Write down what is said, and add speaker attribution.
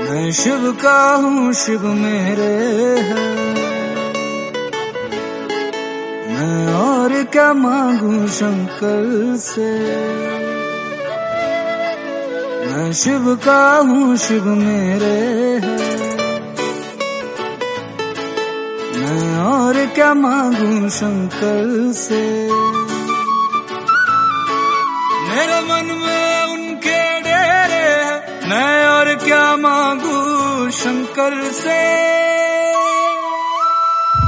Speaker 1: मैं शिव का हूँ, शिव मेरे है। मैं और क्या मांगू शंकर से। मैं शिव का हूँ, शिव मेरे है। मैं और क्या मांगू शंकर से। मेरे मन में उनके डेरे हैं, मैं और क्या मांगू शंकर से।